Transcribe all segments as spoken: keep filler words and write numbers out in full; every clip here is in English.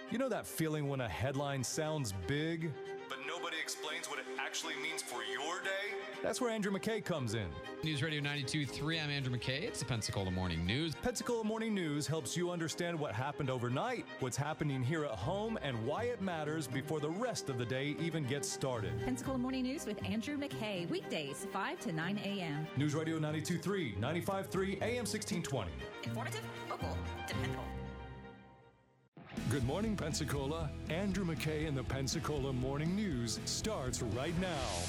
You know that feeling when a headline sounds big, but nobody explains what it actually means for your day? That's where Andrew McKay comes in. News Radio ninety-two point three, I'm Andrew McKay. It's the Pensacola Morning News. Pensacola Morning News helps you understand what happened overnight, what's happening here at home, and why it matters before the rest of the day even gets started. Pensacola Morning News with Andrew McKay, weekdays five to nine a.m. News Radio ninety-two point three, ninety-five point three, A M sixteen twenty. Informative, local, dependable. Good morning, Pensacola. Andrew McKay and the Pensacola Morning News starts right now.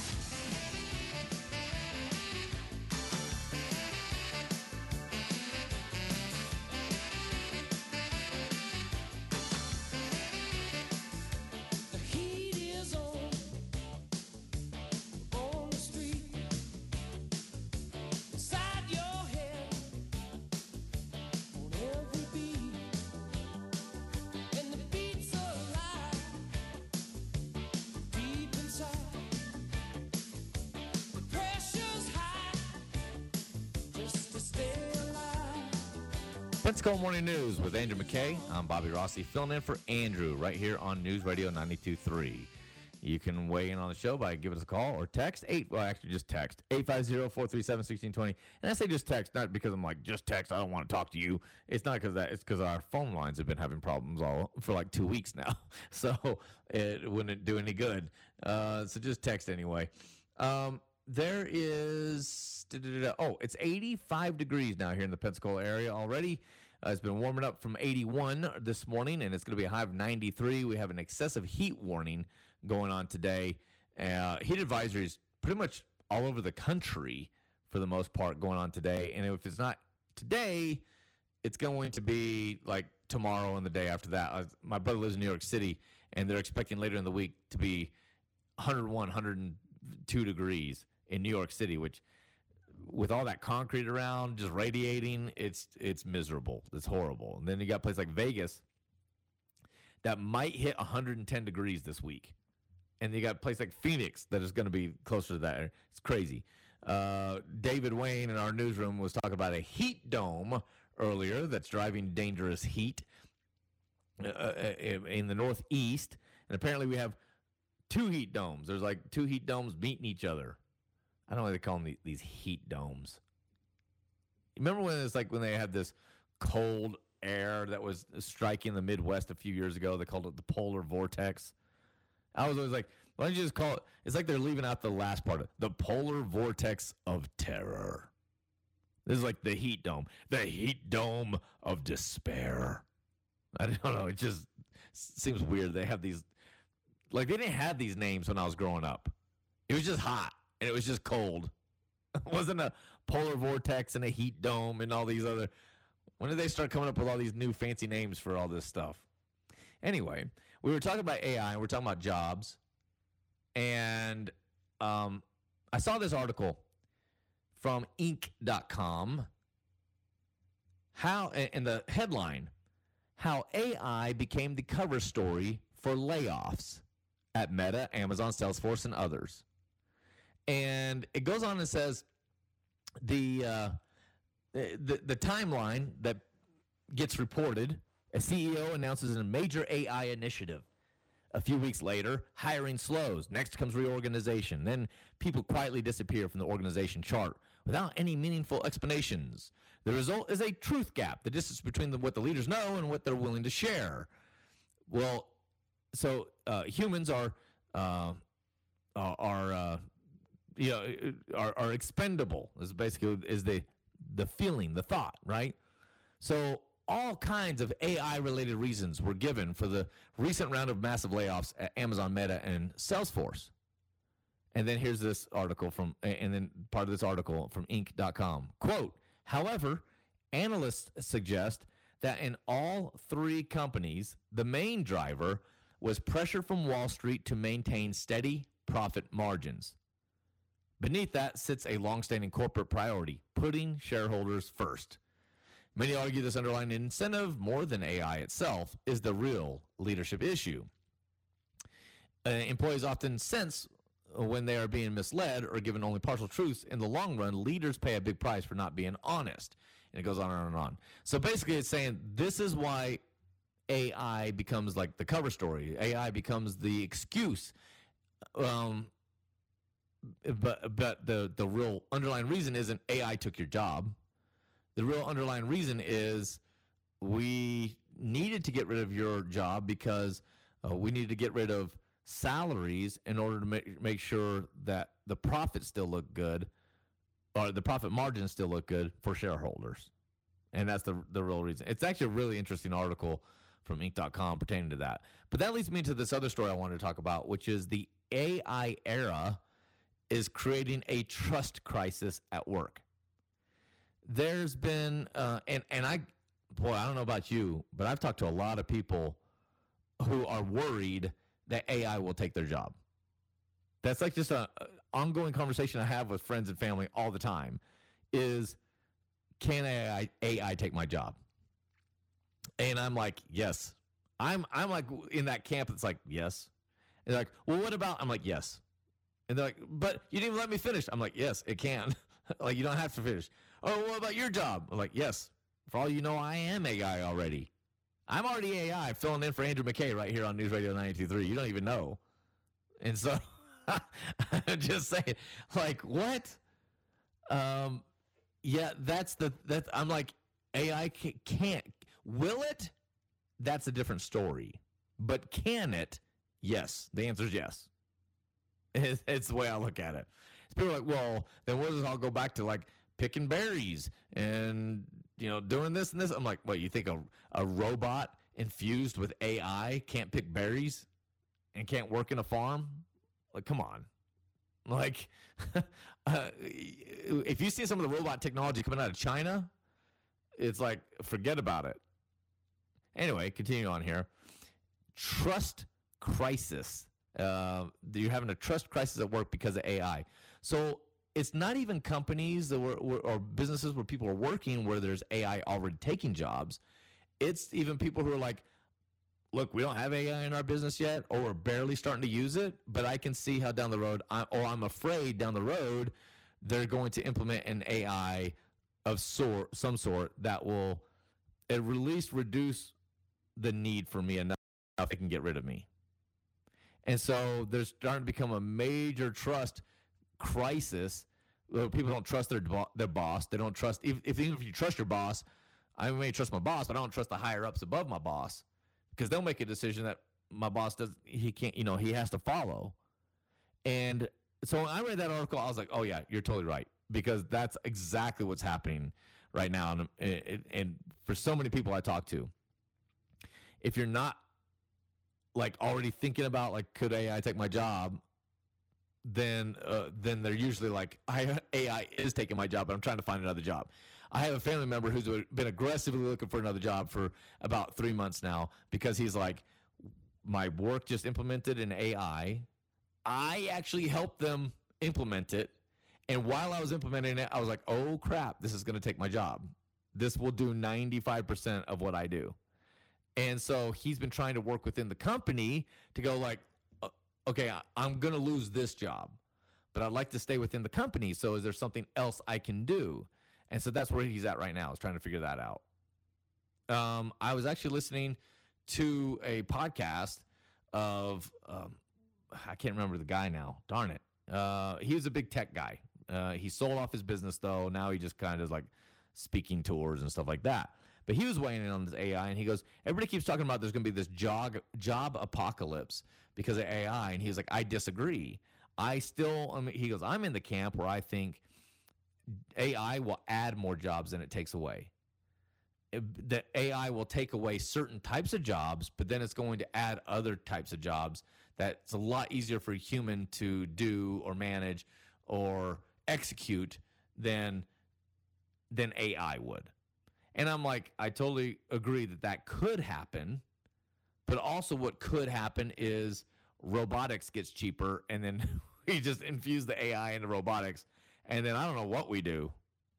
Pensacola Morning News with Andrew McKay. I'm Bobby Rossi, filling in for Andrew right here on News Radio ninety-two point three. You can weigh in on the show by giving us a call or text. eight. Well, actually, just text. eight five zero, four three seven, one six two zero. And I say just text, not because I'm like, just text, I don't want to talk to you. It's not because that. It's because our phone lines have been having problems all for like two weeks now. So it wouldn't do any good. Uh, so just text anyway. Um, there is, oh, it's eighty-five degrees now here in the Pensacola area already. Uh, it's been warming up from eighty-one this morning, and it's going to be a high of ninety-three. We have an excessive heat warning going on today. Uh, heat advisories pretty much all over the country for the most part going on today. And if it's not today, it's going to be like tomorrow and the day after that. Uh, my brother lives in New York City, and they're expecting later in the week to be one hundred one, one hundred two degrees in New York City, which with all that concrete around just radiating, it's it's miserable. It's horrible. And then you got a place like Vegas that might hit one hundred ten degrees this week. And you got a place like Phoenix that is going to be closer to that. It's crazy. Uh, David Wayne in our newsroom was talking about a heat dome earlier that's driving dangerous heat uh, in the Northeast. And apparently we have two heat domes. There's like two heat domes meeting each other. I don't know why they call them these heat domes. Remember when it's like when they had this cold air that was striking the Midwest a few years ago? They called it the polar vortex. I was always like, why don't you just call it? It's like they're leaving out the last part of it. The polar vortex of terror. This is like the heat dome. The heat dome of despair. I don't know. It just seems weird. They have these, like they didn't have these names when I was growing up. It was just hot. And it was just cold. It wasn't a polar vortex and a heat dome and all these other. When did they start coming up with all these new fancy names for all this stuff? Anyway, we were talking about A I and we're talking about jobs. And um, I saw this article from Inc dot com. How, and the headline, how A I became the cover story for layoffs at Meta, Amazon, Salesforce, and others. And it goes on and says the, uh, the the timeline that gets reported, a C E O announces a major A I initiative. A few weeks later, hiring slows. Next comes reorganization. Then people quietly disappear from the organization chart without any meaningful explanations. The result is a truth gap, the distance between the, what the leaders know and what they're willing to share. Well, so uh, humans are uh, are uh, you know, are, are expendable. Is basically is the the feeling, the thought, right? So all kinds of A I-related reasons were given for the recent round of massive layoffs at Amazon, Meta, and Salesforce. And then here's this article from, and then part of this article from Inc dot com. Quote, however, analysts suggest that in all three companies, the main driver was pressure from Wall Street to maintain steady profit margins. Beneath that sits a longstanding corporate priority, putting shareholders first. Many argue this underlying incentive, more than A I itself, is the real leadership issue. Uh, employees often sense when they are being misled or given only partial truths. In the long run, leaders pay a big price for not being honest. And it goes on and on and on. So basically it's saying this is why A I becomes like the cover story. A I becomes the excuse. Um, but but the, the real underlying reason isn't A I took your job. The real underlying reason is we needed to get rid of your job because uh, we needed to get rid of salaries in order to make, make sure that the profits still look good, or the profit margins still look good for shareholders. And that's the the real reason. It's actually a really interesting article from Inc dot com pertaining to that. But that leads me to this other story I wanted to talk about, which is the A I era is creating a trust crisis at work. There's been, uh, and, and I, boy, I don't know about you, but I've talked to a lot of people who are worried that A I will take their job. That's like just an ongoing conversation I have with friends and family all the time is, can A I, A I take my job? And I'm like, yes. I'm I'm like in that camp that's like, yes. And they're like, well, what about? I'm like, yes. And they're like, but you didn't even let me finish. I'm like, yes, it can. Like, you don't have to finish. Oh, what about your job? I'm like, yes. For all you know, I am A I already. I'm already A I filling in for Andrew McKay right here on News Radio ninety-two point three. You don't even know. And so I'm just saying, like, what? Um, yeah, that's the, that I'm like, A I can't. Will it? That's a different story. But can it? Yes. The answer is yes. It's, it's the way I look at it. People are like, well, then what does it all go back to, like, picking berries and, you know, doing this and this? I'm like, what, you think a, a robot infused with A I can't pick berries and can't work in a farm? Like, come on. Like, uh, if you see some of the robot technology coming out of China, it's like, forget about it. Anyway, continue on here. Trust crisis. Uh, you're having a trust crisis at work because of A I. So it's not even companies that were, were, or businesses where people are working where there's A I already taking jobs. It's even people who are like, look, we don't have A I in our business yet, or we're barely starting to use it, but I can see how down the road, I, or I'm afraid down the road, they're going to implement an A I of sort, some sort that will at least reduce the need for me enough they can get rid of me. And so there's starting to become a major trust crisis. People don't trust their their boss. They don't trust, if, if even if you trust your boss, I may trust my boss, but I don't trust the higher ups above my boss because they'll make a decision that my boss does he can't, you know, he has to follow. And so when I read that article, I was like, oh yeah, you're totally right, because that's exactly what's happening right now. And, and, and for so many people I talk to, if you're not like already thinking about like, could A I take my job? Then, uh, then they're usually like, I, A I is taking my job, but I'm trying to find another job. I have a family member who's been aggressively looking for another job for about three months now because he's like, my work just implemented an A I. I actually helped them implement it. And while I was implementing it, I was like, oh crap, this is going to take my job. This will do ninety-five percent of what I do. And so he's been trying to work within the company to go like, okay, I'm going to lose this job, but I'd like to stay within the company. So is there something else I can do? And so that's where he's at right now, is trying to figure that out. Um, I was actually listening to a podcast of, um, I can't remember the guy now. Darn it. Uh, he was a big tech guy. Uh, he sold off his business, though. Now he just kind of like speaking tours and stuff like that. But he was weighing in on this A I, and he goes, everybody keeps talking about there's going to be this job, job apocalypse because of A I. And he's like, I disagree. I still, I mean, he goes, I'm in the camp where I think A I will add more jobs than it takes away. It, that A I will take away certain types of jobs, but then it's going to add other types of jobs that's a lot easier for a human to do or manage or execute than, than A I would. And I'm like, I totally agree that that could happen, but also what could happen is robotics gets cheaper, and then we just infuse the A I into robotics, and then I don't know what we do.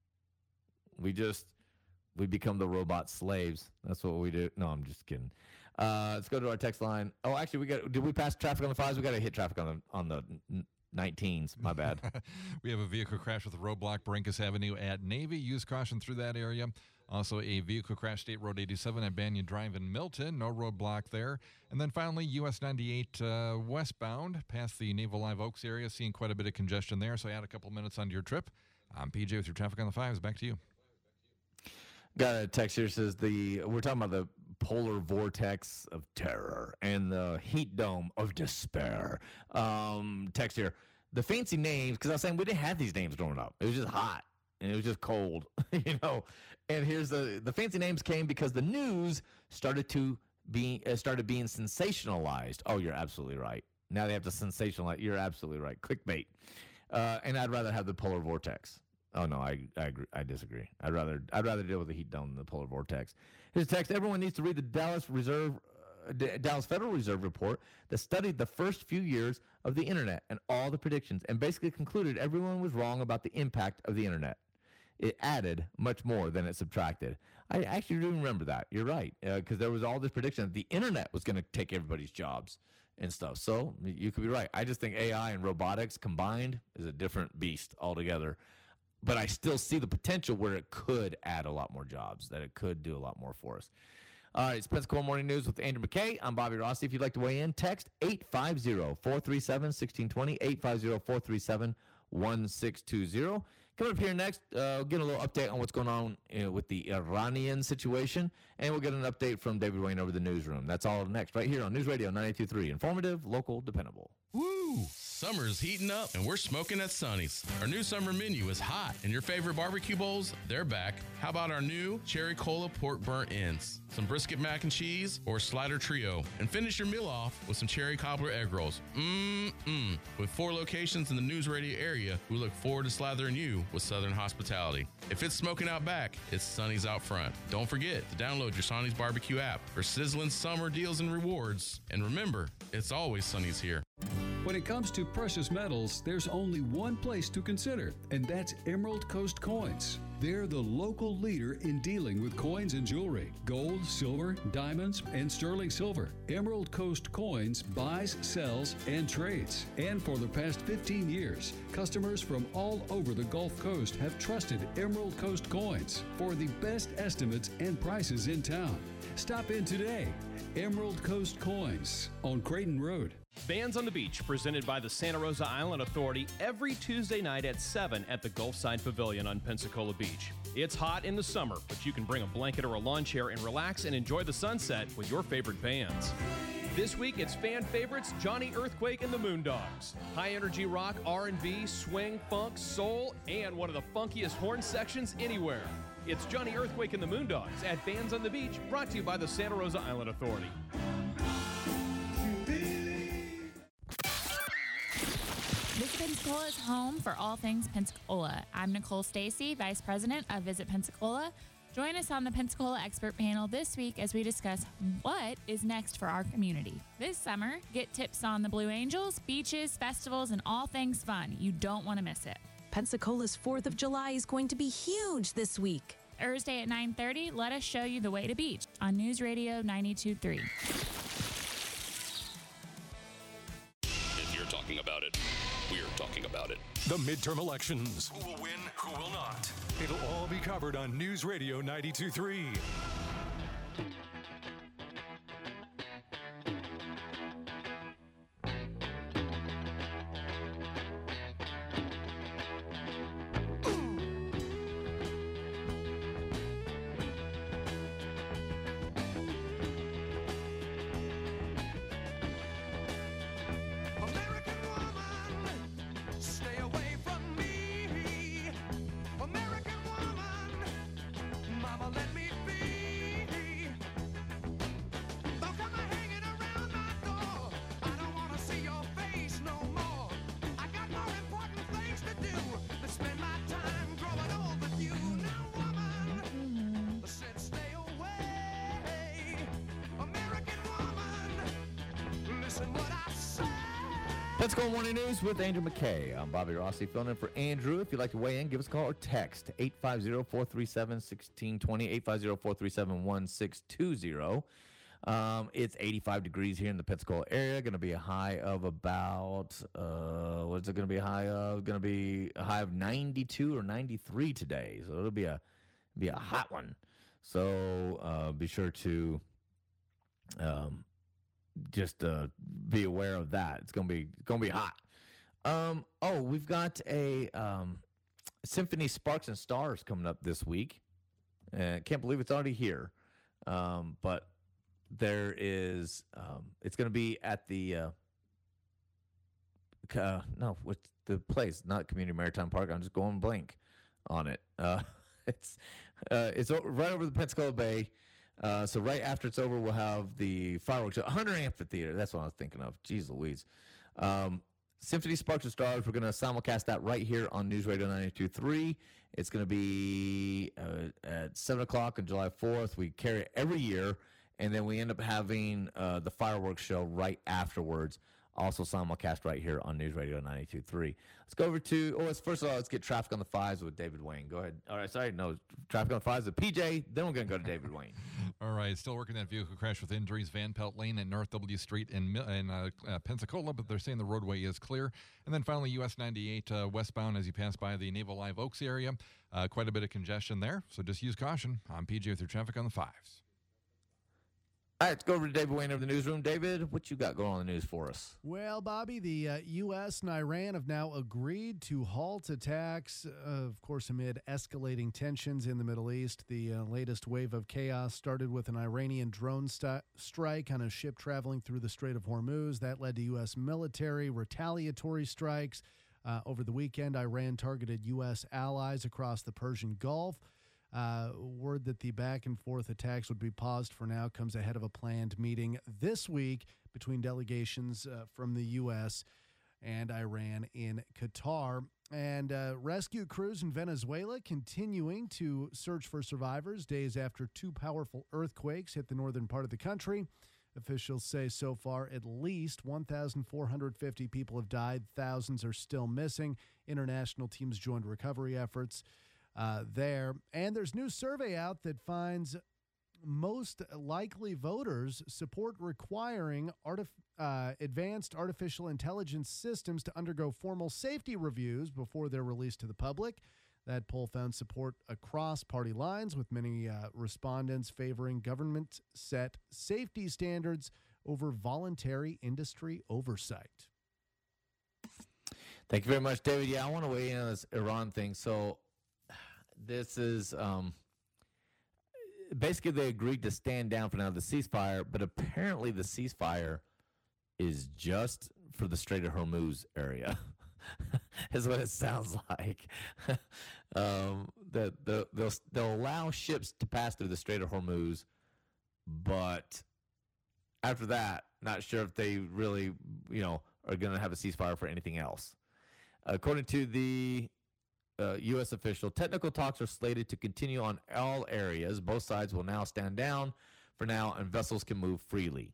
We just, we become the robot slaves. That's what we do. No, I'm just kidding. Uh, let's go to our text line. Oh, actually, we got. Did we pass traffic on the fives? We got to hit traffic on the on the nineteens. My bad. We have a vehicle crash with a roadblock, Brinkus Avenue at Navy. Use caution through that area. Also, a vehicle crash, State Road eighty-seven at Banyan Drive in Milton. No roadblock there. And then finally, U S ninety-eight uh, westbound past the Naval Live Oaks area. Seeing quite a bit of congestion there. So add a couple minutes onto your trip. I'm P J with your traffic on the fives. Back to you. Got a text here says the we're talking about the polar vortex of terror and the heat dome of despair. Um, text here, the fancy names, because I was saying we didn't have these names growing up. It was just hot and it was just cold, you know. And here's the the fancy names came because the news started to be uh, started being sensationalized. Oh, you're absolutely right. Now they have to sensationalize. You're absolutely right. Clickbait. Uh, and I'd rather have the polar vortex. Oh no, I I agree. I disagree. I'd rather I'd rather deal with the heat dome than the polar vortex. Here's a text. Everyone needs to read the Dallas Reserve, uh, D- Dallas Federal Reserve report that studied the first few years of the internet and all the predictions, and basically concluded everyone was wrong about the impact of the internet. It added much more than it subtracted. I actually do remember that. You're right, because uh, there was all this prediction that the internet was going to take everybody's jobs and stuff. So you could be right. I just think A I and robotics combined is a different beast altogether. But I still see the potential where it could add a lot more jobs, that it could do a lot more for us. All right, it's Pensacola Morning News with Andrew McKay. I'm Bobby Rossi. If you'd like to weigh in, text eight five zero, four three seven, one six two zero, eight five zero, four three seven, one six two zero. Coming up here next, uh, we'll get a little update on what's going on uh, with the Iranian situation, and we'll get an update from David Wayne over the newsroom. That's all next, right here on News Radio ninety-two point three. Informative, local, dependable. Woo! Summer's heating up, and we're smoking at Sonny's. Our new summer menu is hot, and your favorite barbecue bowls, they're back. How about our new Cherry Cola Pork Burnt Ends, some brisket mac and cheese, or slider trio, and finish your meal off with some cherry cobbler egg rolls. Mmm-mmm. With four locations in the News Radio area, we look forward to slathering you with Southern hospitality. If it's smoking out back, it's Sonny's out front. Don't forget to download your Sonny's Barbecue app for sizzling summer deals and rewards. And remember, it's always Sonny's here. When it comes to precious metals, there's only one place to consider, and that's Emerald Coast Coins. They're the local leader in dealing with coins and jewelry, gold, silver, diamonds, and sterling silver. Emerald Coast Coins buys, sells, and trades. And for the past fifteen years, customers from all over the Gulf Coast have trusted Emerald Coast Coins for the best estimates and prices in town. Stop in today. Emerald Coast Coins on Creighton Road. Bands on the Beach, presented by the Santa Rosa Island Authority every Tuesday night at seven at the Gulfside Pavilion on Pensacola Beach. It's hot in the summer, but you can bring a blanket or a lawn chair and relax and enjoy the sunset with your favorite bands. This week, it's fan favorites Johnny Earthquake and the Moondogs. High-energy rock, R and B, swing, funk, soul, and one of the funkiest horn sections anywhere. It's Johnny Earthquake and the Moondogs at Bands on the Beach, brought to you by the Santa Rosa Island Authority. Visit Pensacola is home for all things Pensacola. I'm Nicole Stacy, Vice President of Visit Pensacola. Join us on the Pensacola Expert Panel this week as we discuss what is next for our community. This summer, get tips on the Blue Angels, beaches, festivals, and all things fun. You don't want to miss it. Pensacola's fourth of July is going to be huge this week. Thursday at nine thirty, let us show you the way to beach on News Radio ninety-two point three. If you're talking about it, we're talking about it. The midterm elections. Who will win, who will not? It'll all be covered on News Radio ninety-two point three. Pensacola Morning News with Andrew McKay. I'm Bobby Rossi, filling in for Andrew. If you'd like to weigh in, give us a call or text eight five zero, four three seven, one six two zero, eight five zero, four three seven, one six two zero. Um, it's eighty-five degrees here in the Pensacola area. Going to be a high of about, uh, what's it going to be a high of? Going to be a high of ninety-two or ninety-three today. So it'll be a be a hot one. So uh, be sure to um, just uh, be aware of that. It's going to be going to be hot. Um, oh, we've got a um, Symphony Sparks and Stars coming up this week. Uh, can't believe it's already here. Um, but there is, um, it's going to be at the, uh, uh, no, what's the place? Not Community Maritime Park. I'm just going blank on it. Uh, it's uh, it's o- right over the Pensacola Bay. Uh, so right after it's over, we'll have the fireworks show. Hunter Amphitheater. That's what I was thinking of. Jeez Louise. Um, Symphony Sparks and Stars. We're going to simulcast that right here on News Radio ninety-two point three. It's going to be uh, at seven o'clock on July fourth. We carry it every year, and then we end up having uh, the fireworks show right afterwards. Also simulcast right here on News Radio ninety-two point three. Let's go over to, oh, let's, first of all, let's get Traffic on the Fives with David Wayne. Go ahead. All right, sorry, no, Traffic on the Fives with P J. Then we're going to go to David Wayne. All right, still working that vehicle crash with injuries. Van Pelt Lane and North W Street in, in uh, uh, Pensacola, but they're saying the roadway is clear. And then finally, U S ninety-eight uh, westbound as you pass by the Naval Live Oaks area. Uh, quite a bit of congestion there, so just use caution. I'm P J with your Traffic on the Fives. All right, let's go over to David Wayne over the newsroom. David, what you got going on in the news for us? Well, Bobby, the uh, U S and Iran have now agreed to halt attacks, uh, of course, amid escalating tensions in the Middle East. The uh, latest wave of chaos started with an Iranian drone st- strike on a ship traveling through the Strait of Hormuz. That led to U S military retaliatory strikes. Uh, over the weekend, Iran targeted U S allies across the Persian Gulf. Uh, word that the back-and-forth attacks would be paused for now comes ahead of a planned meeting this week between delegations uh, from the U S and Iran in Qatar. And uh, rescue crews in Venezuela continuing to search for survivors days after two powerful earthquakes hit the northern part of the country. Officials say so far at least one thousand four hundred fifty people have died. Thousands are still missing. International teams joined recovery efforts Uh, there. And there's new survey out that finds most likely voters support requiring artif- uh, advanced artificial intelligence systems to undergo formal safety reviews before they're released to the public. That poll found support across party lines, with many uh, respondents favoring government-set safety standards over voluntary industry oversight. Thank you very much, David. Yeah, I want to weigh in on this Iran thing. So this is um, basically they agreed to stand down for now the ceasefire, but apparently the ceasefire is just for the Strait of Hormuz area, is what it sounds like. um, the, the, they'll, they'll allow ships to pass through the Strait of Hormuz, but after that, not sure if they really, you know, are going to have a ceasefire for anything else. According to the Uh, U S official, technical talks are slated to continue on all areas. Both sides will now stand down for now, and vessels can move freely.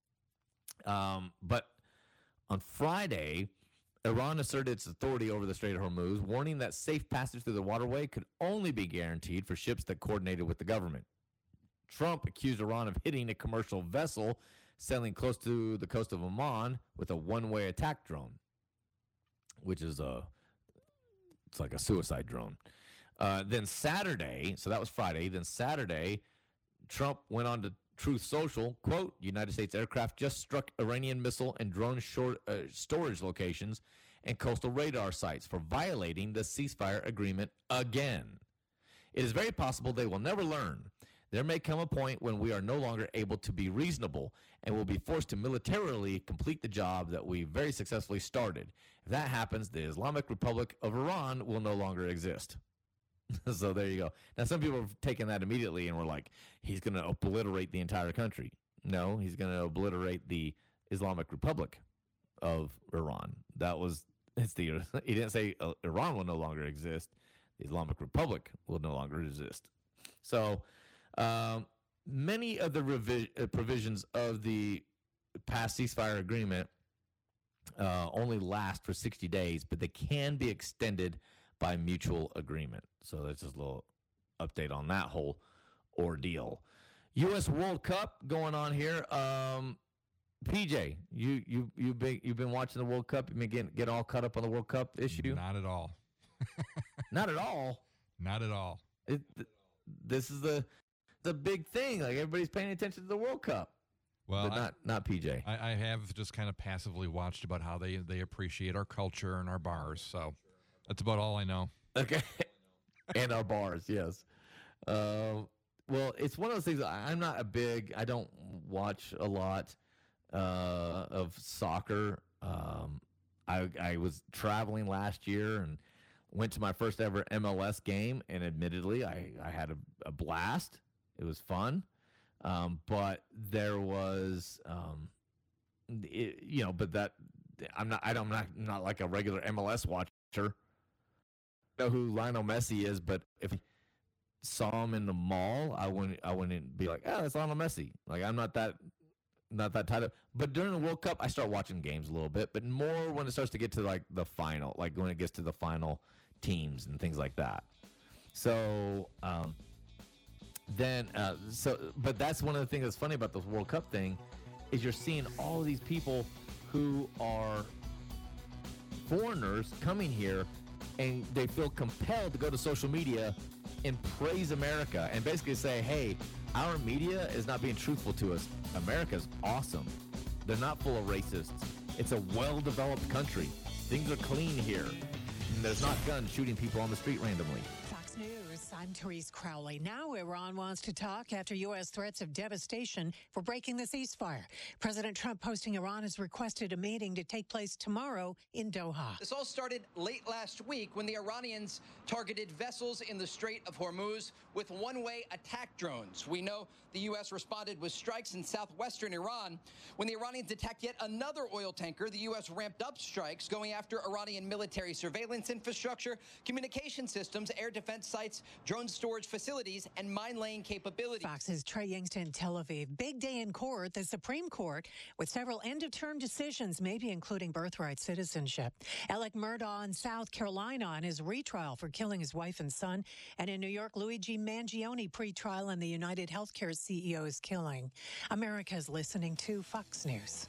Um, but on Friday, Iran asserted its authority over the Strait of Hormuz, warning that safe passage through the waterway could only be guaranteed for ships that coordinated with the government. Trump accused Iran of hitting a commercial vessel sailing close to the coast of Oman with a one-way attack drone, which is a It's like a suicide drone. Uh, then Saturday, so that was Friday. Then Saturday, Trump went on to Truth Social, quote, United States aircraft just struck Iranian missile and drone short, uh, storage locations and coastal radar sites for violating the ceasefire agreement again. It is very possible they will never learn. There may come a point when we are no longer able to be reasonable and will be forced to militarily complete the job that we very successfully started. If that happens, the Islamic Republic of Iran will no longer exist. So there you go. Now, some people have taken that immediately and were like, he's going to obliterate the entire country. No, he's going to obliterate the Islamic Republic of Iran. That was, it's the, he didn't say uh, Iran will no longer exist. The Islamic Republic will no longer exist. So, Um, many of the revi- uh, provisions of the past ceasefire agreement uh, only last for sixty days, but they can be extended by mutual agreement. So that's just a little update on that whole ordeal. U S World Cup going on here. Um, P J, you you you been you've been watching the World Cup. You been getting get all caught up on the World Cup issue? Not at all. Not at all. Not at all. It, th- this is the the big thing. Like everybody's paying attention to the World Cup. Well, but not I, not P J. I, I have just kind of passively watched about how they they appreciate our culture and our bars. So that's about all I know. Okay, and our bars, yes. Uh, well, it's one of those things. I, I'm not a big. I don't watch a lot uh, of soccer. Um, I I was traveling last year and went to my first ever M L S game, and admittedly, I I had a, a blast. It was fun. Um, but there was, um, it, you know, but that I'm not, I don't, I'm not, not like a regular M L S watcher. I know who Lionel Messi is, but if I saw him in the mall, I wouldn't, I wouldn't be like, oh, that's Lionel Messi. Like I'm not that, not that tight of. But during the World Cup, I start watching games a little bit, but more when it starts to get to like the final, like when it gets to the final teams and things like that. So, um, Then, uh, so, but that's one of the things that's funny about the World Cup thing is you're seeing all of these people who are foreigners coming here and they feel compelled to go to social media and praise America and basically say, hey, our media is not being truthful to us. America's awesome. They're not full of racists. It's a well-developed country. Things are clean here. And there's not guns shooting people on the street randomly. News. I'm Therese Crowley. Now Iran wants to talk after U S threats of devastation for breaking the ceasefire. President Trump posting Iran has requested a meeting to take place tomorrow in Doha. This all started late last week when the Iranians targeted vessels in the Strait of Hormuz with one-way attack drones. We know the U S responded with strikes in southwestern Iran. When the Iranians attacked yet another oil tanker, the U S ramped up strikes, going after Iranian military surveillance infrastructure, communication systems, air defense sites, drone storage facilities, and mine-laying capabilities. Fox's Trey Youngston, Tel Aviv. Big day in court, the Supreme Court, with several end-of-term decisions, maybe including birthright citizenship. Alec Murdaugh in South Carolina on his retrial for killing his wife and son. And in New York, Luigi Mangione pretrial on the United Healthcare C E O's killing. America's listening to Fox News.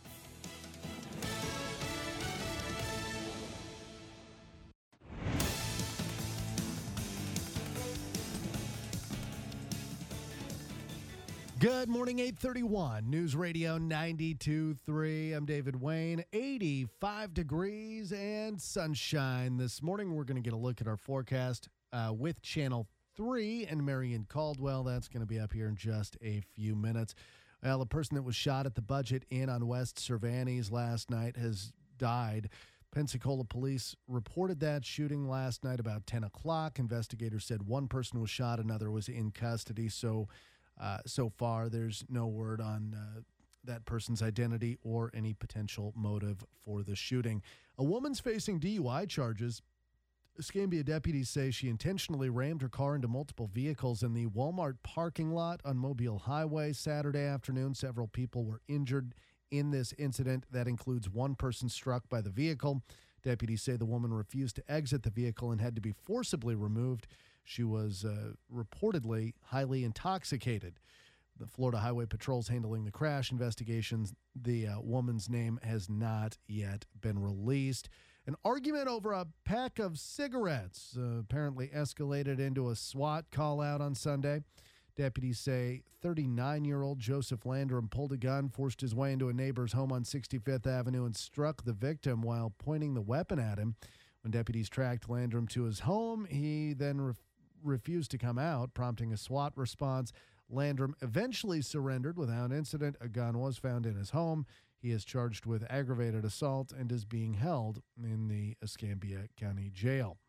Good morning, eight thirty-one, News Radio ninety-two point three. I'm David Wayne, eighty-five degrees and sunshine. This morning, we're going to get a look at our forecast uh, with Channel three and Marion Caldwell. That's going to be up here in just a few minutes. Well, the person that was shot at the Budget Inn on West Cervantes last night has died. Pensacola police reported that shooting last night about ten o'clock. Investigators said one person was shot, another was in custody. So, Uh, so far, there's no word on uh, that person's identity or any potential motive for the shooting. A woman's facing D U I charges. Escambia deputies say she intentionally rammed her car into multiple vehicles in the Walmart parking lot on Mobile Highway Saturday afternoon. Several people were injured in this incident. That includes one person struck by the vehicle. Deputies say the woman refused to exit the vehicle and had to be forcibly removed. She was uh, reportedly highly intoxicated. The Florida Highway Patrol's handling the crash investigations. The uh, woman's name has not yet been released. An argument over a pack of cigarettes uh, apparently escalated into a SWAT call-out on Sunday. Deputies say thirty-nine-year-old Joseph Landrum pulled a gun, forced his way into a neighbor's home on sixty-fifth Avenue, and struck the victim while pointing the weapon at him. When deputies tracked Landrum to his home, he then re- refused to come out, prompting a SWAT response. Landrum eventually surrendered without incident. A gun was found in his home. He is charged with aggravated assault and is being held in the Escambia County Jail.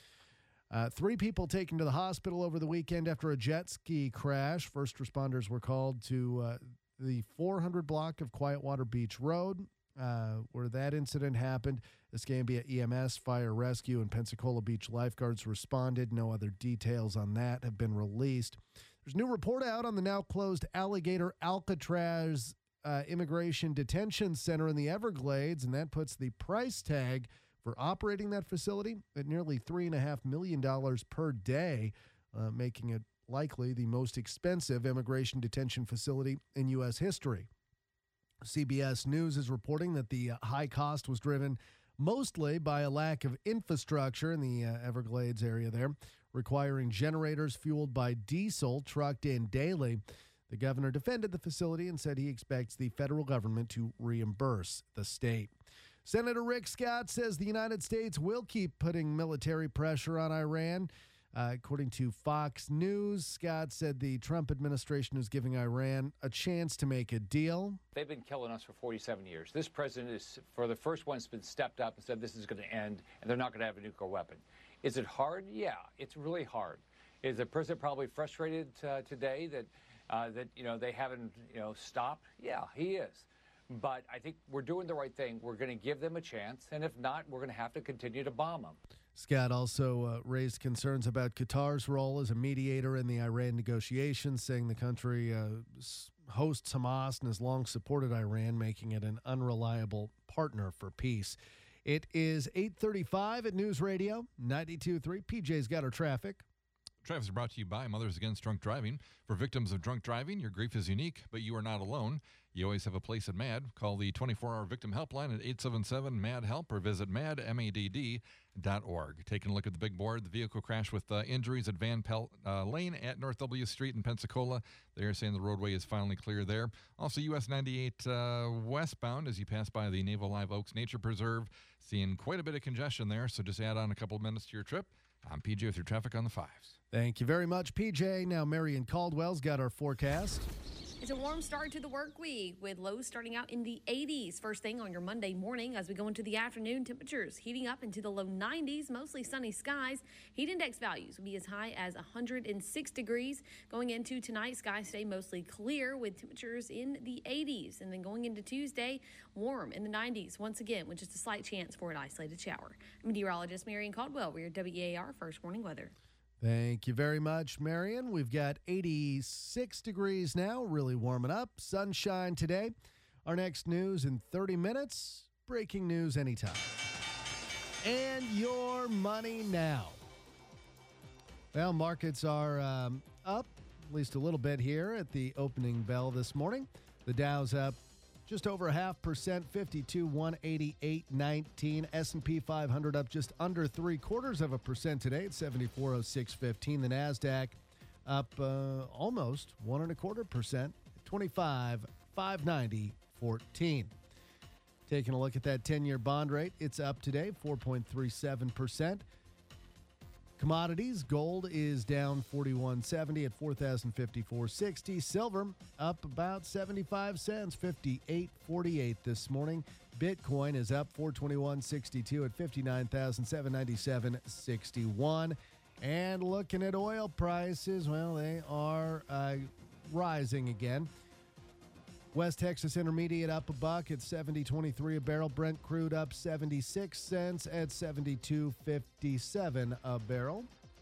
Uh, three people taken to the hospital over the weekend after a jet ski crash. First responders were called to uh, the four hundred block of Quietwater Beach Road, uh, where that incident happened. Escambia E M S, Fire Rescue, and Pensacola Beach lifeguards responded. No other details on that have been released. There's a new report out on the now-closed Alligator Alcatraz uh, Immigration Detention Center in the Everglades, and that puts the price tag for operating that facility at nearly three point five million dollars per day, uh, making it likely the most expensive immigration detention facility in U S history. C B S News is reporting that the uh, high cost was driven mostly by a lack of infrastructure in the uh, Everglades area there, requiring generators fueled by diesel trucked in daily. The governor defended the facility and said he expects the federal government to reimburse the state. Senator Rick Scott says the United States will keep putting military pressure on Iran. Uh, according to Fox News, Scott said the Trump administration is giving Iran a chance to make a deal. They've been killing us for forty-seven years. This president is, for the first one, has been stepped up and said this is going to end, and they're not going to have a nuclear weapon. Is it hard? Yeah, it's really hard. Is the president probably frustrated uh, today that uh, that you know they haven't you know stopped? Yeah, he is. But I think we're doing the right thing. We're going to give them a chance, and if not, we're going to have to continue to bomb them. Scott also uh, raised concerns about Qatar's role as a mediator in the Iran negotiations, saying the country uh, hosts Hamas and has long supported Iran, making it an unreliable partner for peace. It is eight thirty-five at News Radio ninety-two point three. P J's got our traffic. Traffic is brought to you by Mothers Against Drunk Driving. For victims of drunk driving, your grief is unique, but you are not alone. You always have a place at MAD. Call the twenty-four hour victim helpline at eight seven seven, M A D HELP or visit mad dot org. Taking a look at the big board, the vehicle crash with uh, injuries at Van Pelt uh, Lane at North W Street in Pensacola. They are saying the roadway is finally clear there. Also, U S ninety-eight uh, westbound as you pass by the Naval Live Oaks Nature Preserve. Seeing quite a bit of congestion there, so just add on a couple of minutes to your trip. I'm P J with your traffic on the fives. Thank you very much, P J. Now, Marion Caldwell's got our forecast. It's a warm start to the work week with lows starting out in the eighties. First thing on your Monday morning as we go into the afternoon, temperatures heating up into the low nineties, mostly sunny skies. Heat index values will be as high as one hundred six degrees. Going into tonight, skies stay mostly clear with temperatures in the eighties. And then going into Tuesday, warm in the nineties once again with just a slight chance for an isolated shower. Meteorologist Marion Caldwell with your W A R First Warning Weather. Thank you very much, Marion. We've got eighty-six degrees now, really warming up. Sunshine today. Our next news in thirty minutes. Breaking news anytime. And your money now. Well, markets are um, up, at least a little bit here at the opening bell this morning. The Dow's up just over a half percent, fifty-two one eighty-eight nineteen. S and P five hundred up just under three quarters of a percent today at seventy-four oh six fifteen. The Nasdaq up uh, almost one and a quarter percent, twenty-five five ninety fourteen. Taking a look at that ten-year bond rate, it's up today, four point three seven percent. Commodities, gold is down forty-one seventy at four thousand fifty-four sixty. Silver up about seventy-five cents, fifty-eight forty-eight this morning. Bitcoin is up four twenty-one sixty-two at fifty-nine thousand seven hundred ninety-seven sixty-one. And looking at oil prices, well, they are uh, rising again. West Texas Intermediate up a buck at seventy twenty-three a barrel. Brent crude up seventy-six cents at seventy-two fifty-seven a barrel.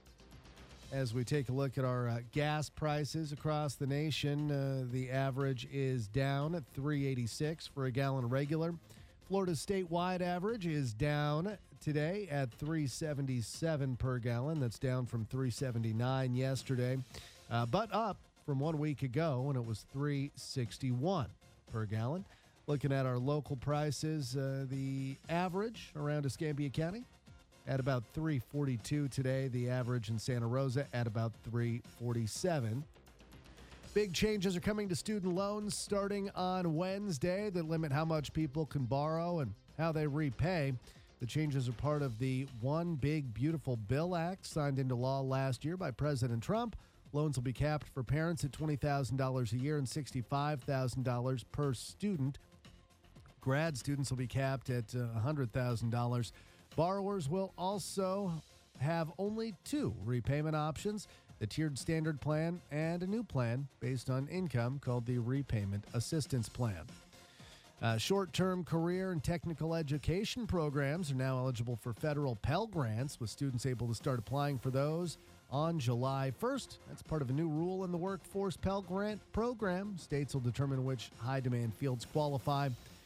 As we take a look at our uh, gas prices across the nation, uh, the average is down at three eighty-six for a gallon regular. Florida's statewide average is down today at three seventy-seven per gallon. That's down from three seventy-nine yesterday, uh, but up from one week ago when it was three sixty-one per gallon. Looking at our local prices, uh, the average around Escambia County at about three forty-two today. The average in Santa Rosa at about three forty-seven. Big changes are coming to student loans starting on Wednesday that limit how much people can borrow and how they repay. The changes are part of the One Big Beautiful Bill Act signed into law last year by President Trump. Loans will be capped for parents at twenty thousand dollars a year and sixty-five thousand dollars per student. Grad students will be capped at uh, one hundred thousand dollars. Borrowers will also have only two repayment options, the tiered standard plan and a new plan based on income called the Repayment Assistance Plan. Uh, short-term career and technical education programs are now eligible for federal Pell Grants, with students able to start applying for those on July first. That's part of a new rule in the Workforce Pell Grant program. States will determine which high-demand fields qualify.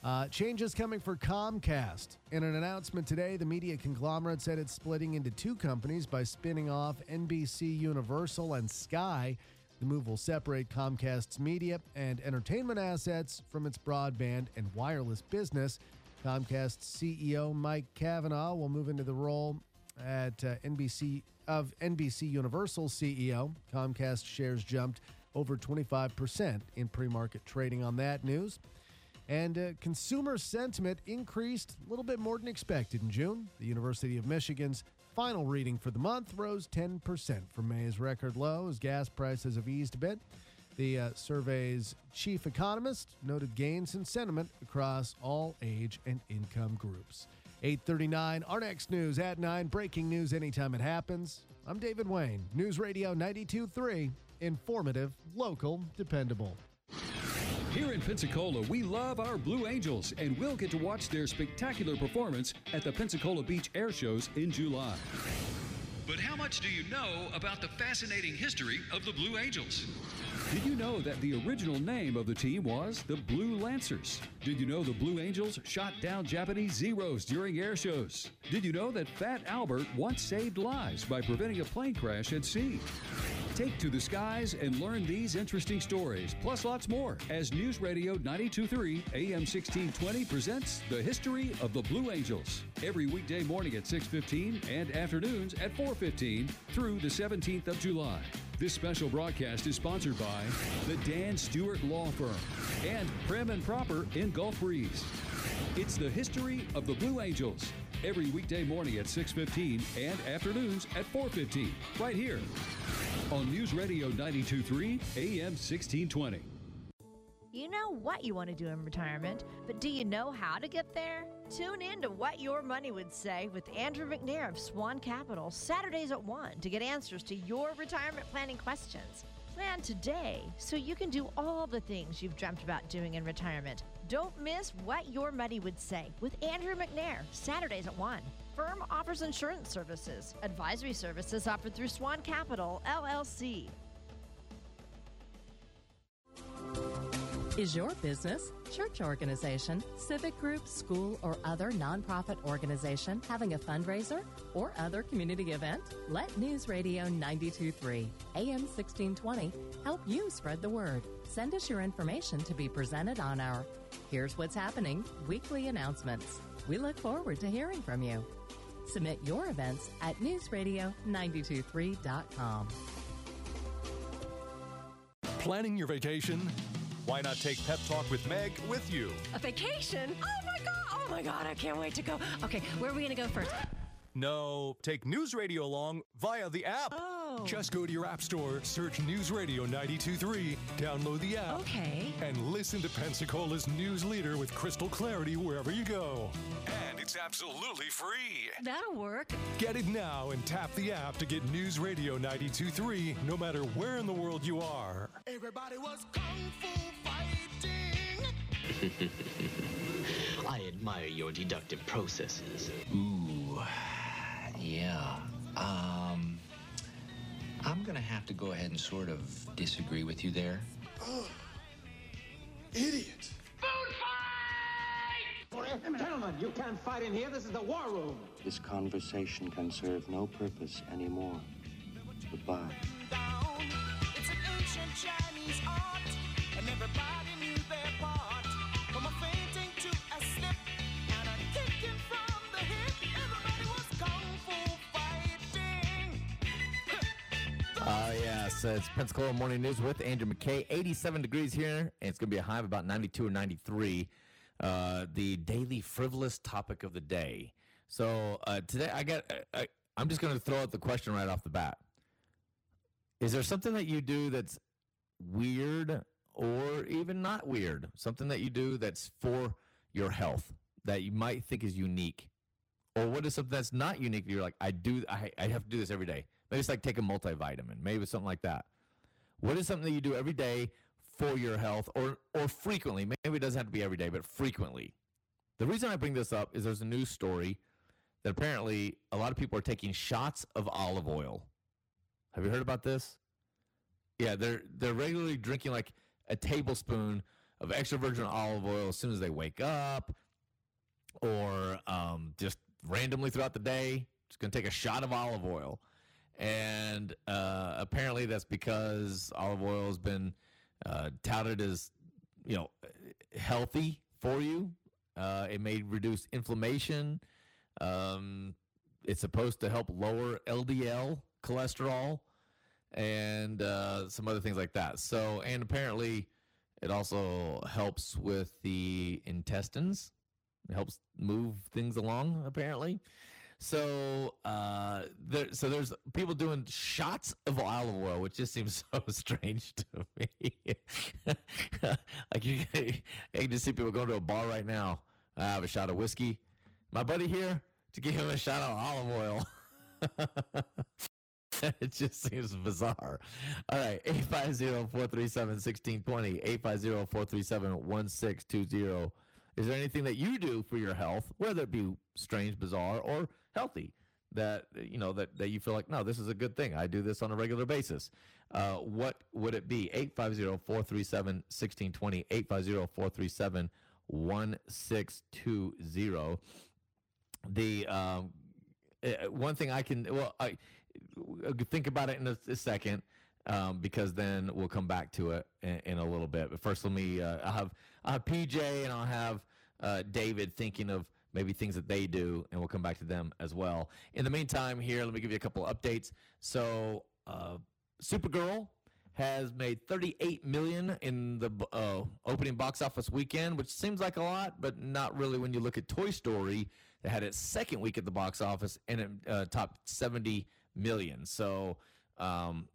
Uh, changes coming for Comcast. In an announcement today, the media conglomerate said it's splitting into two companies by spinning off N B C Universal and Sky. The move will separate Comcast's media and entertainment assets from its broadband and wireless business. Comcast C E O Mike Cavanaugh will move into the role at uh, N B C of N B C Universal C E O. Comcast shares jumped over twenty-five percent in pre-market trading on that news. And uh, consumer sentiment increased a little bit more than expected in June. The University of Michigan's final reading for the month rose ten percent from May's record low as gas prices have eased a bit. The uh, survey's chief economist noted gains in sentiment across all age and income groups. eight thirty-nine, our next news at nine. Breaking news anytime it happens. I'm David Wayne, News Radio ninety-two point three. Informative, local, dependable. Here in Pensacola, we love our Blue Angels, and we'll get to watch their spectacular performance at the Pensacola Beach Air Shows in July. But how much do you know about the fascinating history of the Blue Angels? Did you know that the original name of the team was the Blue Lancers? Did you know the Blue Angels shot down Japanese Zeros during air shows? Did you know that Fat Albert once saved lives by preventing a plane crash at sea? Take to the skies and learn these interesting stories, plus lots more, as News Radio ninety-two point three A M sixteen twenty presents The History of the Blue Angels. Every weekday morning at six fifteen and afternoons at four fifteen through the seventeenth of July. This special broadcast is sponsored by the Dan Stewart Law Firm and Prim and Proper in Gulf Breeze. It's The History of the Blue Angels. Every weekday morning at six fifteen and afternoons at four fifteen, right here on News Radio ninety-two point three A M sixteen twenty. You know what you want to do in retirement, but do you know how to get there? Tune in to What Your Money Would Say with Andrew McNair of Swan Capital, Saturdays at one, to get answers to your retirement planning questions. Plan today so you can do all the things you've dreamt about doing in retirement. Don't miss What Your Money Would Say with Andrew McNair, Saturdays at one. Firm offers insurance services. Advisory services offered through Swan Capital, L L C. Is your business, church organization, civic group, school, or other nonprofit organization having a fundraiser or other community event? Let News Radio ninety-two point three A M sixteen twenty help you spread the word. Send us your information to be presented on our Here's What's Happening weekly announcements. We look forward to hearing from you. Submit your events at news radio nine two three dot com. Planning your vacation? Why not take Pep Talk with Meg with you? A vacation? Oh my God! Oh my God! I can't wait to go. Okay, where are we going to go first? No, take News Radio along via the app. Oh. Just go to your app store, search News Radio ninety-two point three, download the app. Okay. And listen to Pensacola's news leader with crystal clarity wherever you go. And it's absolutely free. That'll work. Get it now and tap the app to get News Radio ninety-two point three no matter where in the world you are. Everybody was kung fu fighting. I admire your deductive processes. Ooh, yeah. Um, I'm gonna have to go ahead and sort of disagree with you there. Oh, idiot. Gentlemen, you can't fight in here. This is the war room. This conversation can serve no purpose anymore. Goodbye. It's an ancient Chinese art, and everybody knew their part. From a fainting to a slip, and a kicking from the hip. Everybody was kung fu fighting. Uh, yes, it's Pensacola Morning News with Andrew McKay. eighty-seven degrees here, and it's going to be a high of about ninety-two or ninety-three. Uh, the daily frivolous topic of the day. So uh, today, I got. I, I'm just going to throw out the question right off the bat. Is there something that you do that's weird or even not weird? Something that you do that's for your health that you might think is unique, or what is something that's not unique? You're like, I do. I, I have to do this every day. Maybe it's like take a multivitamin. Maybe it's something like that. What is something that you do every day for your health, or or frequently? Maybe it doesn't have to be every day, but frequently. The reason I bring this up is there's a news story that apparently a lot of people are taking shots of olive oil. Have you heard about this? Yeah, they're they're regularly drinking like a tablespoon of extra virgin olive oil as soon as they wake up, or um, just randomly throughout the day, just going to take a shot of olive oil. And uh, apparently that's because olive oil has been uh, touted as, you know, healthy for you. Uh, it may reduce inflammation. Um, it's supposed to help lower L D L cholesterol and uh, some other things like that. So, and apparently it also helps with the intestines. It helps move things along, apparently. So, uh, there, so there's people doing shots of olive oil, which just seems so strange to me. Like you, you can just see people going to a bar right now. I have a shot of whiskey. My buddy here, to give him a shot of olive oil. It just seems bizarre. All right, eight five zero, four three seven, one six two zero, eight five zero, four three seven, one six two zero. Is there anything that you do for your health, whether it be strange, bizarre, or healthy, that you know that, that you feel like, no, this is a good thing. I do this on a regular basis. Uh, what would it be? eight five zero, four three seven, one six two zero, eight five zero, four three seven, one six two zero. The um, uh, one thing I can, well, I think about it in a, a second, um, because then we'll come back to it in, in a little bit. But first, let me, uh, I'll have, I'll have P J and I'll have uh, David thinking of maybe things that they do, and we'll come back to them as well. In the meantime, here, let me give you a couple of updates. So, uh, Supergirl has made thirty-eight million dollars in the uh, opening box office weekend, which seems like a lot, but not really when you look at Toy Story. That had its second week at the box office, and it uh, topped seventy million dollars. So, um,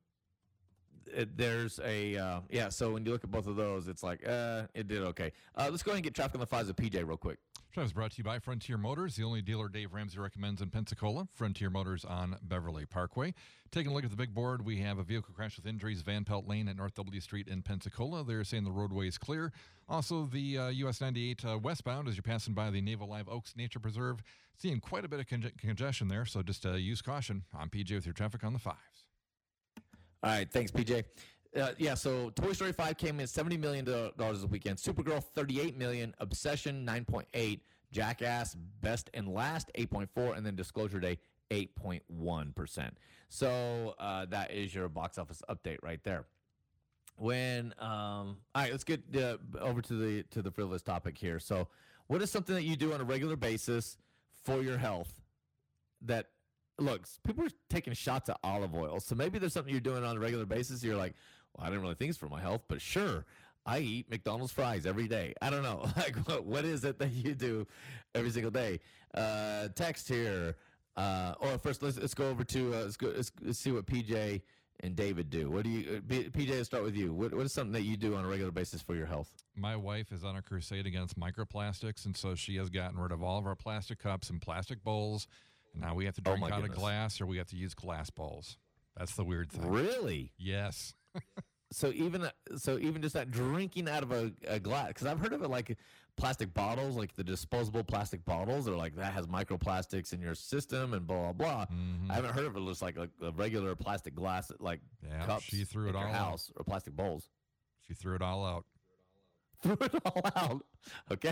it, there's a, uh, yeah, so when you look at both of those, it's like, uh, it did okay. Uh, let's go ahead and get traffic on the fives with P J real quick. Traffic is brought to you by Frontier Motors, the only dealer Dave Ramsey recommends in Pensacola. Frontier Motors on Beverly Parkway. Taking a look at the big board, we have a vehicle crash with injuries, Van Pelt Lane at North W Street in Pensacola. They're saying the roadway is clear. Also, the uh, U S ninety-eight uh, westbound as you're passing by the Naval Live Oaks Nature Preserve. Seeing quite a bit of conge- congestion there, so just uh, use caution. I'm P J with your traffic on the fives. All right, thanks, P J. Uh, yeah, so Toy Story five came in at seventy million dollars this weekend. Supergirl, thirty-eight million dollars. Obsession, nine point eight. Jackass, best and last, eight point four. And then Disclosure Day, eight point one percent. So uh, that is your box office update right there. When um, all right, let's get uh, over to the to the frivolous topic here. So, what is something that you do on a regular basis for your health? That look, people are taking shots of olive oil. So maybe there's something you're doing on a regular basis. You're like, well, I didn't really think it's for my health, but sure, I eat McDonald's fries every day. I don't know, like what, what is it that you do every single day? Uh, text here, uh, or first let's let's go over to uh, let's go let's, let's see what P J and David do. What do you, P J? Let's start with you. What, what is something that you do on a regular basis for your health? My wife is on a crusade against microplastics, and so she has gotten rid of all of our plastic cups and plastic bowls. And now we have to drink oh out goodness. of glass, or we have to use glass bowls. That's the weird thing. Really? Yes. So even so, even just that drinking out of a, a glass, because I've heard of it like plastic bottles, like the disposable plastic bottles. They're like that has microplastics in your system and blah blah blah. Mm-hmm. I haven't heard of it just like a, a regular plastic glass, like yeah, cups. She threw it in all your house out. Or plastic bowls. She threw it all out. Threw it all out. Okay.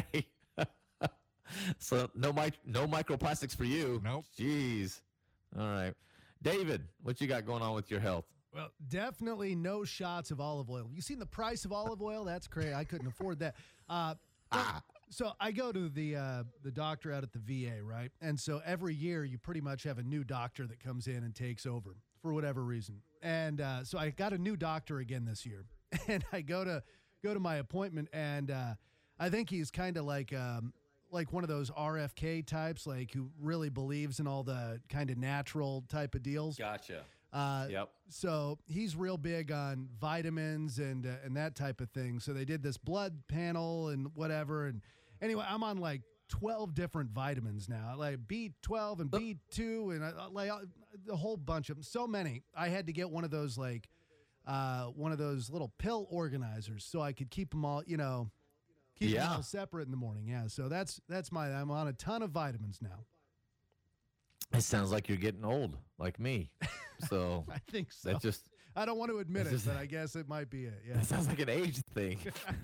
So no mic, no microplastics for you. Nope. Jeez. All right, David, what you got going on with your health? Well, definitely no shots of olive oil. You seen the price of olive oil? That's crazy. I couldn't afford that. Uh, ah. So I go to the uh, the doctor out at the V A, right? And so every year you pretty much have a new doctor that comes in and takes over for whatever reason. And uh, so I got a new doctor again this year, and I go to go to my appointment, and uh, I think he's kind of like um, like one of those R F K types, like who really believes in all the kind of natural type of deals. Gotcha. Uh, yep. So he's real big on vitamins and uh, and that type of thing. So they did this blood panel and whatever. And anyway, I'm on like twelve different vitamins now, like B twelve and B two and uh, like uh, a whole bunch of them. So many. I had to get one of those like uh, one of those little pill organizers so I could keep them all, you know, keep yeah. them all separate in the morning. Yeah. So that's that's my. I'm on a ton of vitamins now. It sounds like you're getting old, like me. So I think so. That just I don't want to admit it, but I guess it might be it. Yeah. That sounds like an age thing.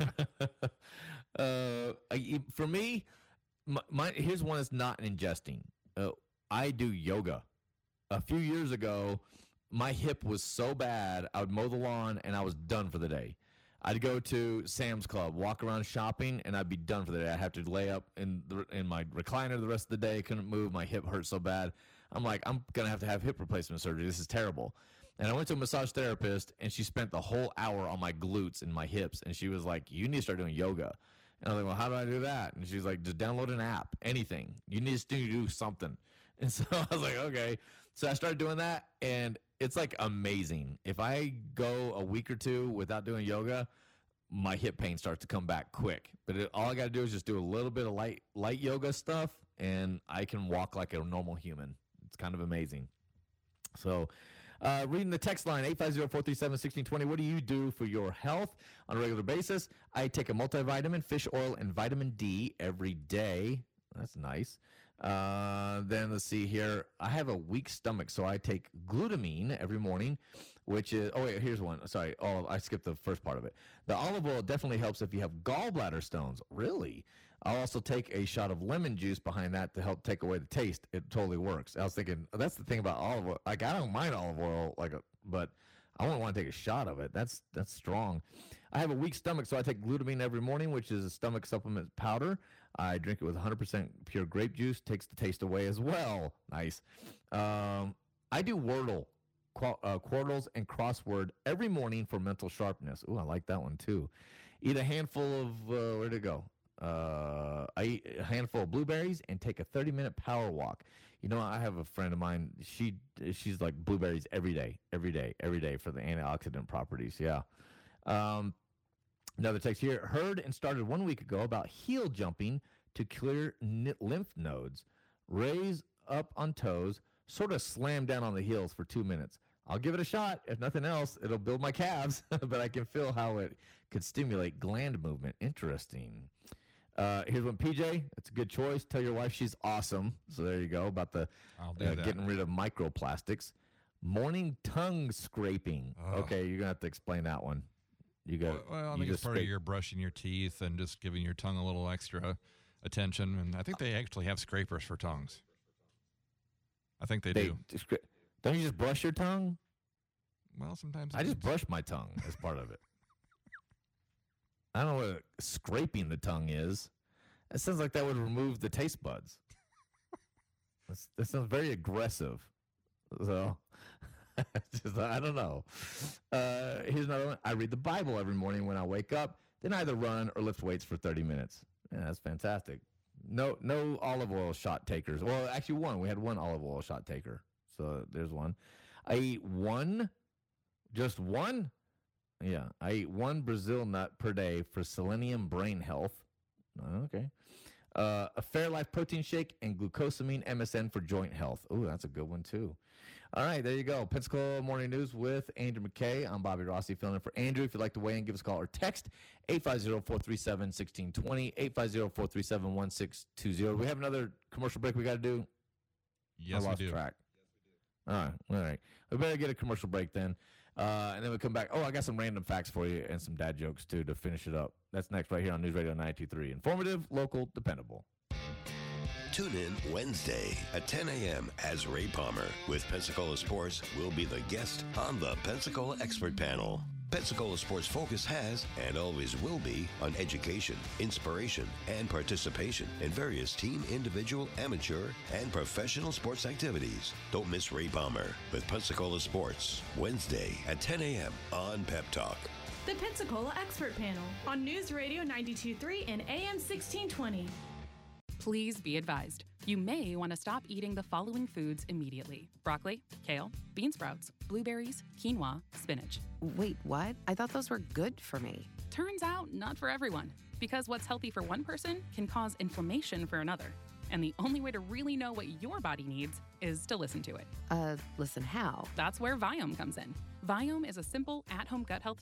uh, I, for me, my, my here's one that's not ingesting. Uh, I do yoga. A few years ago, my hip was so bad, I would mow the lawn and I was done for the day. I'd go to Sam's Club, walk around shopping, and I'd be done for the day. I'd have to lay up in the, in my recliner the rest of the day. Couldn't move. My hip hurt so bad. I'm like, I'm going to have to have hip replacement surgery. This is terrible. And I went to a massage therapist, and she spent the whole hour on my glutes and my hips. And she was like, you need to start doing yoga. And I was like, well, how do I do that? And she's like, just download an app, anything. You need to do something. And so I was like, okay. So I started doing that, and it's like amazing. If I go a week or two without doing yoga, my hip pain starts to come back quick. But it, all I got to do is just do a little bit of light light yoga stuff, and I can walk like a normal human. It's kind of amazing. So uh, reading the text line, eight five zero, four three seven, one six two zero. What do you do for your health on a regular basis? I take a multivitamin, fish oil, and vitamin D every day. That's nice. Uh, then let's see here. I have a weak stomach, so I take glutamine every morning, which is, oh wait, here's one. Sorry. Oh, I skipped the first part of it. The olive oil definitely helps if you have gallbladder stones. Really? I'll also take a shot of lemon juice behind that to help take away the taste. It totally works. I was thinking, that's the thing about olive oil. Like, I don't mind olive oil, like, a, but I wouldn't want to take a shot of it. That's, that's strong. I have a weak stomach, so I take glutamine every morning, which is a stomach supplement powder. I drink it with one hundred percent pure grape juice. Takes the taste away as well. Nice. Um, I do Wordle, qu- uh, Quordles, and crossword every morning for mental sharpness. Ooh, I like that one too. Eat a handful of, uh, where'd it go? Uh, I eat a handful of blueberries and take a thirty-minute power walk. You know, I have a friend of mine. She She's like blueberries every day, every day, every day for the antioxidant properties. Yeah. Um, Another text here. Heard and started one week ago about heel jumping to clear n- lymph nodes. Raise up on toes, sort of slam down on the heels for two minutes. I'll give it a shot. If nothing else, it'll build my calves, but I can feel how it could stimulate gland movement. Interesting. Uh, here's one, P J. It's a good choice. Tell your wife she's awesome. So there you go about the I'll do uh, that. getting rid of microplastics. Morning tongue scraping. Ugh. Okay, you're going to have to explain that one. You got. Well, I you think it's just part of scrape- your brushing your teeth and just giving your tongue a little extra attention. And I think they actually have scrapers for tongues. I think they, They do. scra- Don't you just brush your tongue? Well, sometimes I it just is. brush my tongue as part of it. I don't know what scraping the tongue is. It sounds like that would remove the taste buds. That's, that sounds very aggressive. So, just, I don't know. Uh, here's another one. I read the Bible every morning when I wake up, then either run or lift weights for thirty minutes. Yeah, that's fantastic. No, no olive oil shot takers. Well, actually, one. We had one olive oil shot taker. So there's one. I eat one, just one. Yeah, I eat one Brazil nut per day for selenium brain health. Okay. Uh, a Fairlife protein shake and glucosamine M S M for joint health. Ooh, that's a good one, too. All right, there you go. Pensacola Morning News with Andrew McKay. I'm Bobby Rossi filling in for Andrew. If you'd like to weigh in, give us a call or text eight five zero, four three seven, one six two zero, eight five zero, four three seven, one six two zero. We have another commercial break we got to do? Yes, I lost we do. track. All right, all right. We better get a commercial break then. Uh, and then we come back. Oh, I got some random facts for you and some dad jokes, too, to finish it up. That's next right here on News Radio nine two three. Informative, local, dependable. Tune in Wednesday at ten a.m. as Ray Palmer with Pensacola Sports will be the guest on the Pensacola Expert Panel. Pensacola Sports Focus has and always will be on education, inspiration, and participation in various team, individual, amateur, and professional sports activities. Don't miss Ray Palmer with Pensacola Sports, Wednesday at ten a.m. on Pep Talk. The Pensacola Expert Panel on News Radio ninety-two point three and A M sixteen twenty. Please be advised. You may want to stop eating the following foods immediately: broccoli, kale, bean sprouts, blueberries, quinoa, spinach. Wait, what? I thought those were good for me. Turns out, not for everyone. Because what's healthy for one person can cause inflammation for another. And the only way to really know what your body needs is to listen to it. Uh, listen how? That's where Viome comes in. Viome is a simple, at-home gut health test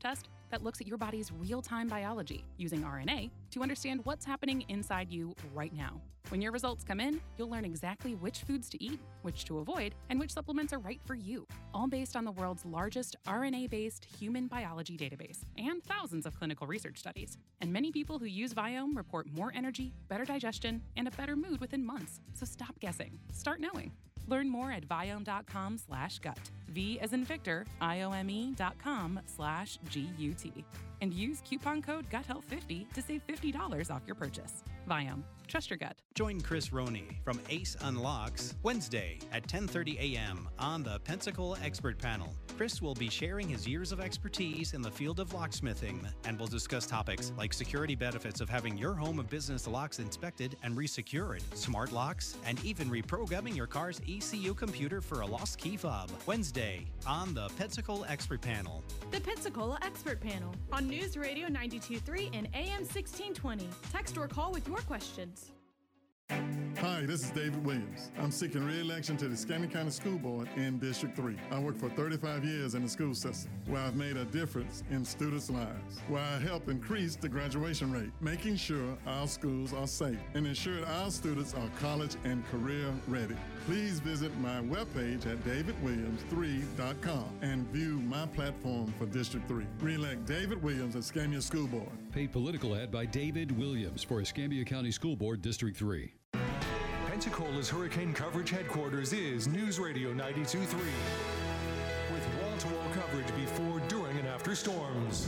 that looks at your body's real-time biology using R N A to understand what's happening inside you right now. When your results come in, you'll learn exactly which foods to eat, which to avoid, and which supplements are right for you, all based on the world's largest R N A-based human biology database and thousands of clinical research studies. And many people who use Viome report more energy, better digestion, and a better mood within months. So stop guessing. Start knowing. Learn more at Viome.com slash gut. V as in Victor, I-O-M-E dot com slash G-U-T. And use coupon code gut health fifty to save fifty dollars off your purchase. Viome. Trust your gut. Join Chris Roney from Ace Unlocks Wednesday at ten thirty a.m. on the Pensacola Expert Panel. Chris will be sharing his years of expertise in the field of locksmithing and will discuss topics like security benefits of having your home and business locks inspected and resecured, smart locks, and even reprogramming your car's E C U computer for a lost key fob. Wednesday on the Pensacola Expert Panel. The Pensacola Expert Panel on News Radio ninety-two point three and A M sixteen twenty. Text or call with your questions. Hi, this is David Williams. I'm seeking re-election to the Escambia County School Board in District three. I worked for thirty-five years in the school system, where I've made a difference in students' lives, where I help increase the graduation rate, making sure our schools are safe, and ensure our students are college and career ready. Please visit my webpage at david williams three dot com and view my platform for District three. Re-elect David Williams at Escambia School Board. Paid political ad by David Williams for Escambia County School Board, District three. Pensacola's hurricane coverage headquarters is News Radio ninety-two point three. With wall-to-wall coverage before, during, and after storms.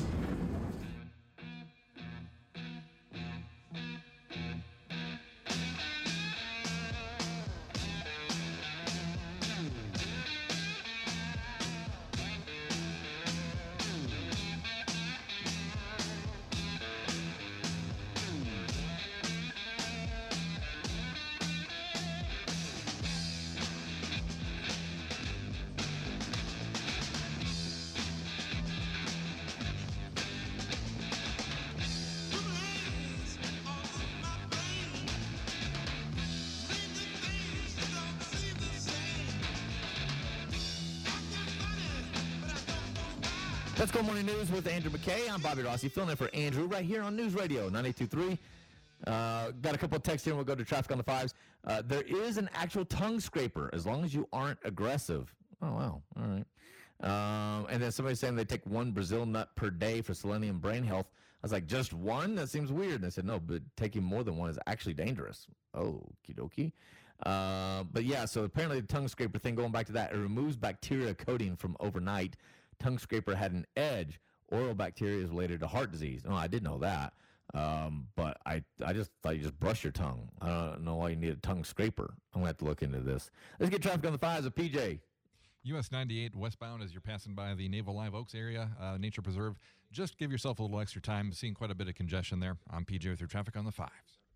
Let's go morning news with Andrew McKay. I'm Bobby Rossi, filling in for Andrew right here on News Radio ninety-two point three. Uh, got a couple of texts here, and we'll go to traffic on the fives. Uh, there is an actual tongue scraper as long as you aren't aggressive. Oh, wow. All right. Um, and then somebody saying they take one Brazil nut per day for selenium brain health. I was like, just one? That seems weird. And they said, no, but taking more than one is actually dangerous. Oh, okie dokie. Uh, but yeah, so apparently the tongue scraper thing, going back to that, it removes bacteria coating from overnight. Tongue scraper had an edge. Oral bacteria is related to heart disease. No, I did know that. Um, but I, I just thought you just brush your tongue. I don't know why you need a tongue scraper. I'm going to have to look into this. Let's get traffic on the fives with P J. U S ninety-eight westbound as you're passing by the Naval Live Oaks area, uh, Nature Preserve. Just give yourself a little extra time. Seeing quite a bit of congestion there. I'm P J with your traffic on the fives.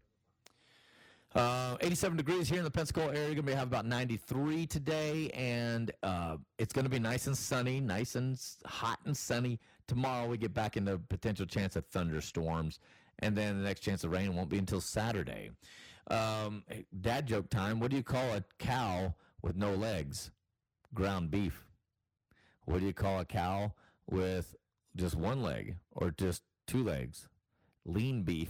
Uh, eighty-seven degrees here in the Pensacola area. Going to have about ninety-three today, and uh, it's going to be nice and sunny, nice and s- hot and sunny. Tomorrow we get back into potential chance of thunderstorms, and then the next chance of rain won't be until Saturday. Um, dad joke time. What do you call a cow with no legs? Ground beef. What do you call a cow with just one leg or just two legs? Lean beef.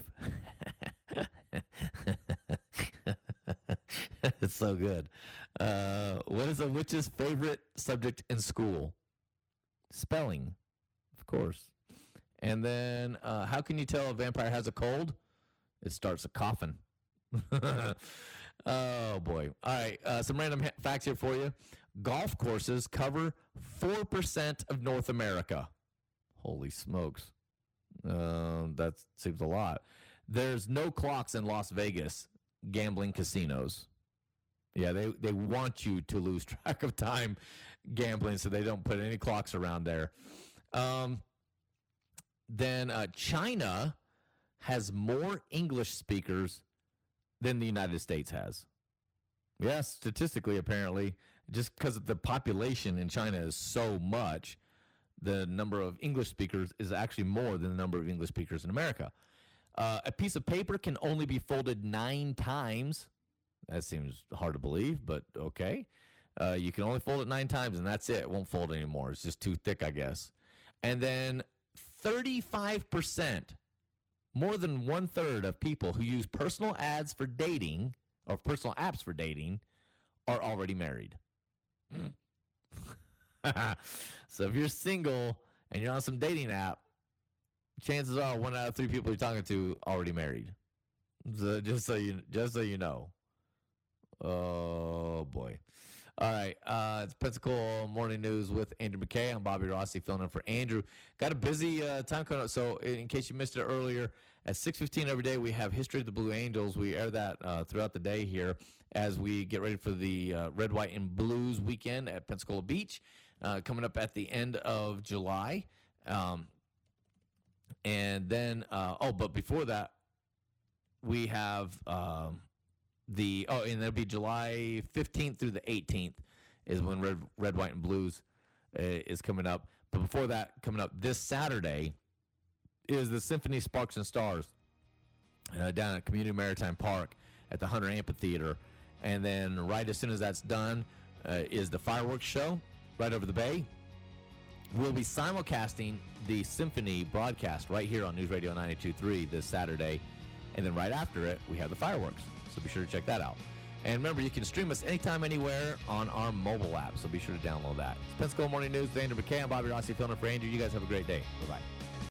It's so good. Uh, what is a witch's favorite subject in school? Spelling, of course. And then, uh, how can you tell a vampire has a cold? It starts a coughing. Oh, boy. All right, uh, some random ha- facts here for you. Golf courses cover four percent of North America. Holy smokes. Uh, that seems a lot. There's no clocks in Las Vegas gambling casinos. Yeah, they, they want you to lose track of time gambling, so they don't put any clocks around there. Um, then uh, China has more English speakers than the United States has. Yes, statistically, apparently, just because the population in China is so much, the number of English speakers is actually more than the number of English speakers in America. Uh, a piece of paper can only be folded nine times. That seems hard to believe, but okay. Uh, you can only fold it nine times, and that's it. It won't fold anymore. It's just too thick, I guess. And then thirty-five percent, more than one-third of people who use personal ads for dating or personal apps for dating are already married. So if you're single and you're on some dating app, chances are one out of three people you're talking to already married. So just so you just so you know. Oh boy. All right, uh, it's Pensacola Morning News with Andrew McKay. I'm Bobby Rossi filling in for Andrew. Got a busy uh, time coming up, so in case you missed it earlier, at six fifteen every day we have History of the Blue Angels. We air that uh, throughout the day here as we get ready for the uh, Red, White, and Blues weekend at Pensacola Beach, uh, coming up at the end of July. Um, and then, uh, oh, but before that, we have... Um, The oh, and that'll be July fifteenth through the eighteenth is when Red, Red, White, and Blues uh, is coming up. But before that, coming up this Saturday is the Symphony Sparks and Stars uh, down at Community Maritime Park at the Hunter Amphitheater. And then right as soon as that's done uh, is the fireworks show right over the bay. We'll be simulcasting the Symphony broadcast right here on News Radio ninety-two point three this Saturday. And then right after it, we have the fireworks. So be sure to check that out. And remember, you can stream us anytime, anywhere on our mobile app. So be sure to download that. It's Pensacola Morning News with Andrew McKay. I'm Bobby Rossi filling in for Andrew. You guys have a great day. Bye-bye.